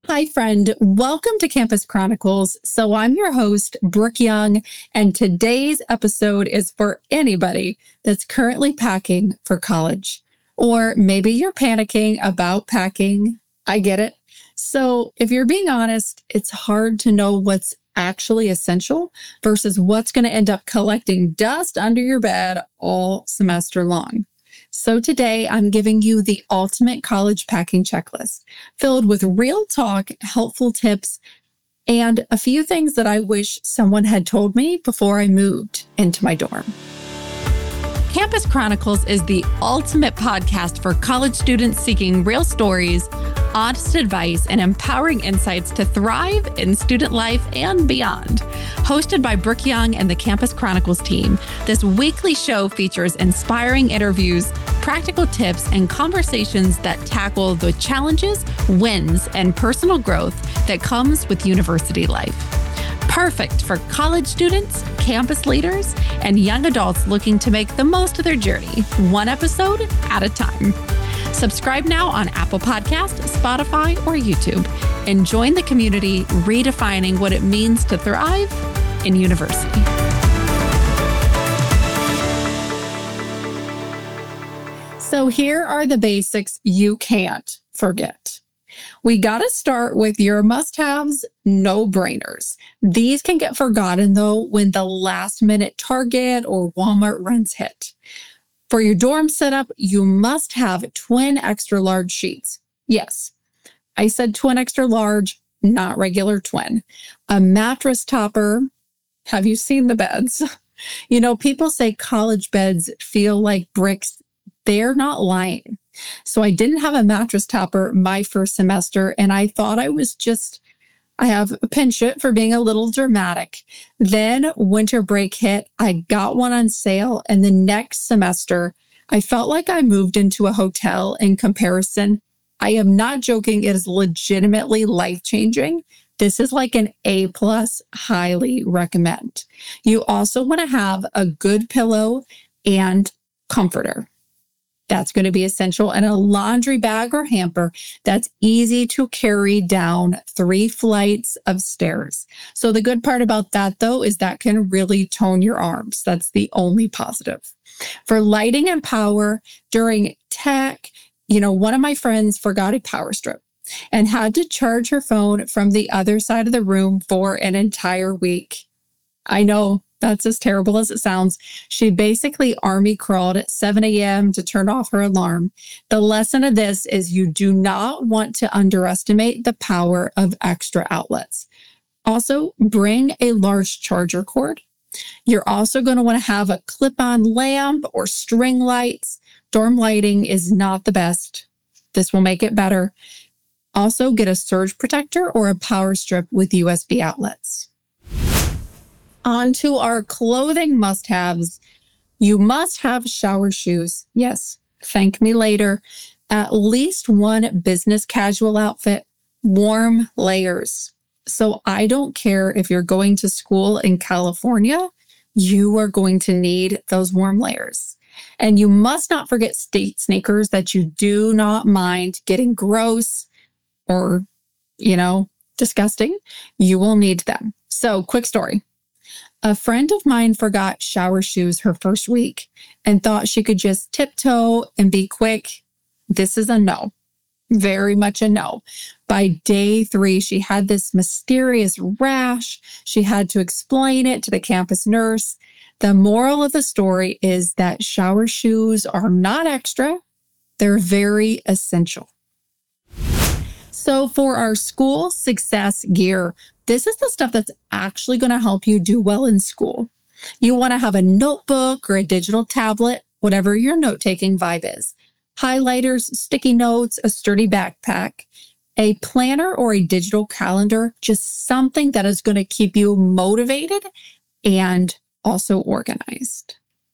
Hi, friend. Welcome to Campus Chronicles. So I'm your host, Brooke Young, and today's episode is for anybody that's currently packing for college. Or maybe you're panicking about packing. I get it. So if you're being honest, it's hard to know what's actually essential versus what's going to end up collecting dust under your bed all semester long. So today I'm giving you the ultimate college packing checklist filled with real talk, helpful tips, and a few things that I wish someone had told me before I moved into my dorm. Campus Chronicles is the ultimate podcast for college students seeking real stories, honest advice, and empowering insights to thrive in student life and beyond. Hosted by Brooke Young and the Campus Chronicles team, this weekly show features inspiring interviews, practical tips, and conversations that tackle the challenges, wins, and personal growth that comes with university life. Perfect for college students, campus leaders, and young adults looking to make the most of their journey, one episode at a time. Subscribe now on Apple Podcasts, Spotify, or YouTube, and join the community redefining what it means to thrive in university. So here are the basics you can't forget. We got to start with your must-haves, no-brainers. These can get forgotten, though, when the last-minute Target or Walmart runs hit. For your dorm setup, you must have twin extra large sheets. Yes, I said twin extra large, not regular twin. A mattress topper. Have you seen the beds? You know, people say college beds feel like bricks. They're not lying. So I didn't have a mattress topper my first semester, and I thought I have a penchant for being a little dramatic. Then winter break hit, I got one on sale, and the next semester, I felt like I moved into a hotel in comparison. I am not joking. It is legitimately life-changing. This is like an A+, highly recommend. You also want to have a good pillow and comforter. That's going to be essential, and a laundry bag or hamper that's easy to carry down 3 flights of stairs. So the good part about that, though, is that can really tone your arms. That's the only positive. For lighting and power during tech, one of my friends forgot a power strip and had to charge her phone from the other side of the room for an entire week. I know. That's as terrible as it sounds. She basically army crawled at 7 a.m. to turn off her alarm. The lesson of this is you do not want to underestimate the power of extra outlets. Also, bring a large charger cord. You're also going to want to have a clip-on lamp or string lights. Dorm lighting is not the best. This will make it better. Also, get a surge protector or a power strip with USB outlets. On to our clothing must-haves. You must have shower shoes. Yes, thank me later. At least one business casual outfit. Warm layers. So I don't care if you're going to school in California, you are going to need those warm layers. And you must not forget state sneakers that you do not mind getting gross or, disgusting. You will need them. So quick story. A friend of mine forgot shower shoes her first week and thought she could just tiptoe and be quick. This is a no. Very much a no. By day 3, she had this mysterious rash. She had to explain it to the campus nurse. The moral of the story is that shower shoes are not extra. They're very essential. So for our school success gear, this is the stuff that's actually going to help you do well in school. You want to have a notebook or a digital tablet, whatever your note-taking vibe is. Highlighters, sticky notes, a sturdy backpack, a planner or a digital calendar, just something that is going to keep you motivated and also organized.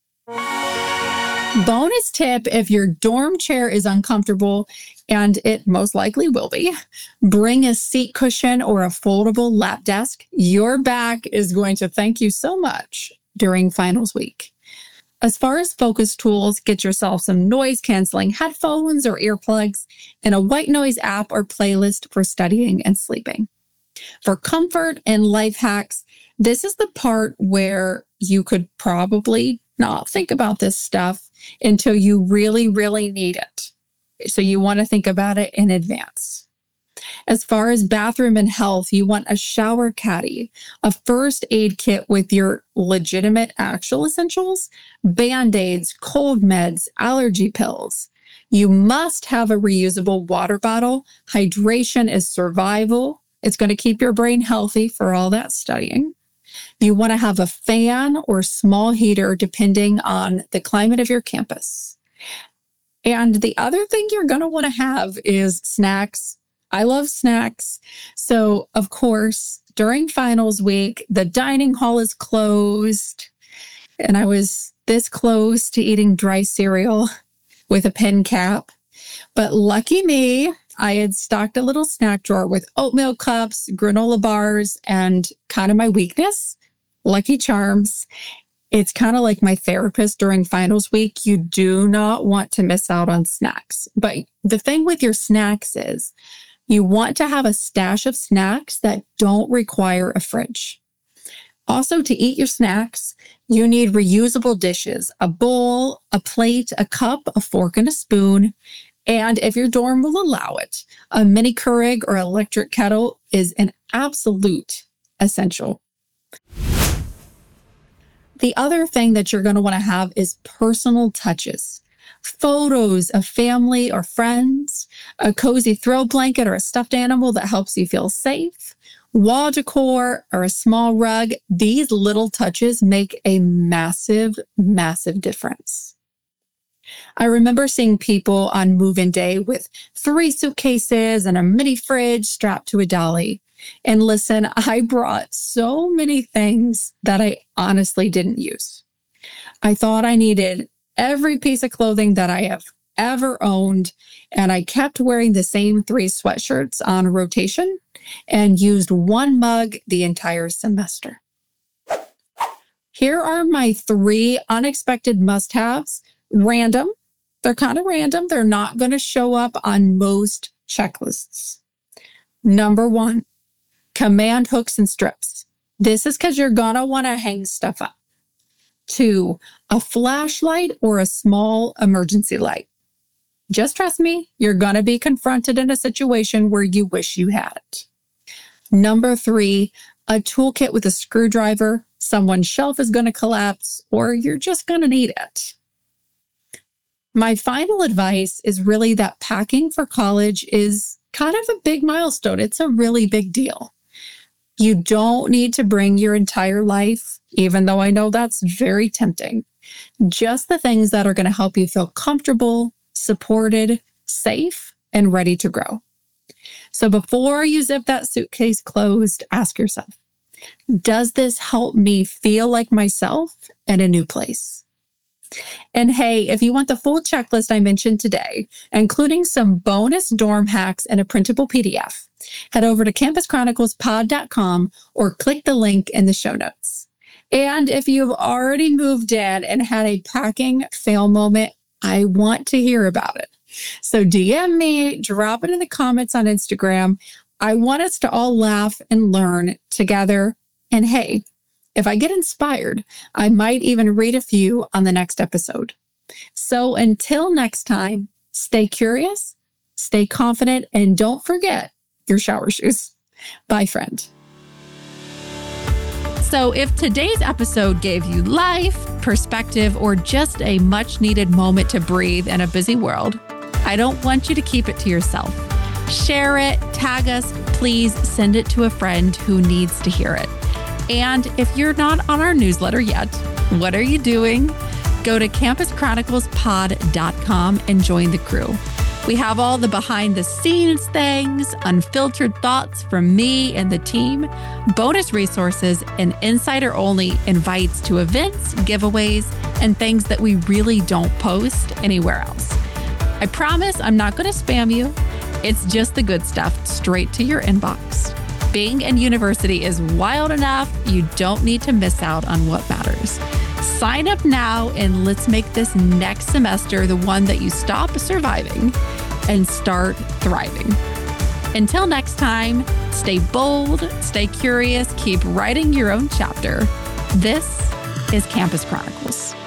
Bonus tip, if your dorm chair is uncomfortable, and it most likely will be, bring a seat cushion or a foldable lap desk. Your back is going to thank you so much during finals week. As far as focus tools, get yourself some noise-canceling headphones or earplugs and a white noise app or playlist for studying and sleeping. For comfort and life hacks, this is the part where you could probably not think about this stuff until you really, really need it. So you want to think about it in advance. As far as bathroom and health, you want a shower caddy, a first aid kit with your legitimate actual essentials, Band-Aids, cold meds, allergy pills. You must have a reusable water bottle. Hydration is survival. It's going to keep your brain healthy for all that studying. You want to have a fan or small heater depending on the climate of your campus. And the other thing you're going to want to have is snacks. I love snacks. So, of course, during finals week, the dining hall is closed. And I was this close to eating dry cereal with a pen cap. But lucky me, I had stocked a little snack drawer with oatmeal cups, granola bars, and kind of my weakness, Lucky Charms. It's kind of like my therapist during finals week. You do not want to miss out on snacks. But the thing with your snacks is you want to have a stash of snacks that don't require a fridge. Also, to eat your snacks, you need reusable dishes, a bowl, a plate, a cup, a fork, and a spoon. And if your dorm will allow it, a mini Keurig or electric kettle is an absolute essential. The other thing that you're going to want to have is personal touches. Photos of family or friends, a cozy throw blanket or a stuffed animal that helps you feel safe, wall decor or a small rug. These little touches make a massive, massive difference. I remember seeing people on move-in day with 3 suitcases and a mini fridge strapped to a dolly. And listen, I brought so many things that I honestly didn't use. I thought I needed every piece of clothing that I have ever owned, and I kept wearing the same 3 sweatshirts on rotation and used 1 mug the entire semester. Here are my 3 unexpected must-haves. Random. They're kind of random. They're not going to show up on most checklists. Number 1, command hooks and strips. This is because you're going to want to hang stuff up. 2, a flashlight or a small emergency light. Just trust me, you're going to be confronted in a situation where you wish you had it. Number 3, a toolkit with a screwdriver. Someone's shelf is going to collapse, or you're just going to need it. My final advice is really that packing for college is kind of a big milestone. It's a really big deal. You don't need to bring your entire life, even though I know that's very tempting. Just the things that are going to help you feel comfortable, supported, safe, and ready to grow. So before you zip that suitcase closed, ask yourself, does this help me feel like myself in a new place? And hey, if you want the full checklist I mentioned today, including some bonus dorm hacks and a printable PDF, head over to campuschroniclespod.com or click the link in the show notes. And if you've already moved in and had a packing fail moment, I want to hear about it. So DM me, drop it in the comments on Instagram. I want us to all laugh and learn together. And hey, if I get inspired, I might even read a few on the next episode. So until next time, stay curious, stay confident, and don't forget your shower shoes. Bye, friend. So if today's episode gave you life, perspective, or just a much needed moment to breathe in a busy world, I don't want you to keep it to yourself. Share it, tag us, please send it to a friend who needs to hear it. And if you're not on our newsletter yet, what are you doing? Go to campuschroniclespod.com and join the crew. We have all the behind the scenes things, unfiltered thoughts from me and the team, bonus resources, and insider only invites to events, giveaways, and things that we really don't post anywhere else. I promise I'm not going to spam you. It's just the good stuff straight to your inbox. Being in university is wild enough. You don't need to miss out on what matters. Sign up now and let's make this next semester the one that you stop surviving and start thriving. Until next time, stay bold, stay curious, keep writing your own chapter. This is Campus Chronicles.